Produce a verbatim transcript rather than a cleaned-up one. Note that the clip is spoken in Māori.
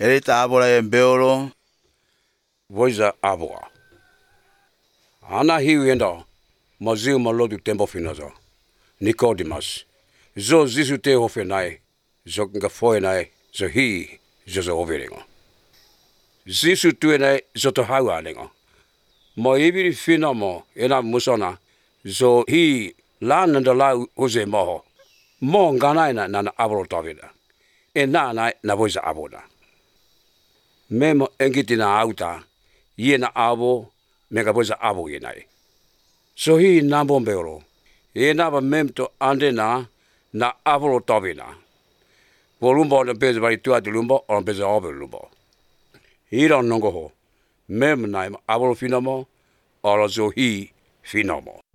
Elita abola embeolo. Voiza aboa. Ana hiwenda. Mazil malodu tempo finazo. Nicodemus. Zo zisu te hofenai. Zo nga foenai. Zo hi. Zo zo overingo. Zisu tuenai. Zo to hawa lengo. Mo ibiri fina mo. Ena musona. Zo hi. La nanda la uze moho. Mo nganai na na abolo tavida. Ena na na voiza aboda. Memo engiti na auta. Ye na abo. Mega voiza abo yenai. So hi nambombeolo. Ye na ba memto ande na. Na abolo tavina. Volumbo na peza bari tua de lumbo. O peza obe lumbo. Hira nongo ho. Mem na abolo finamo. Ora zo hi finamo.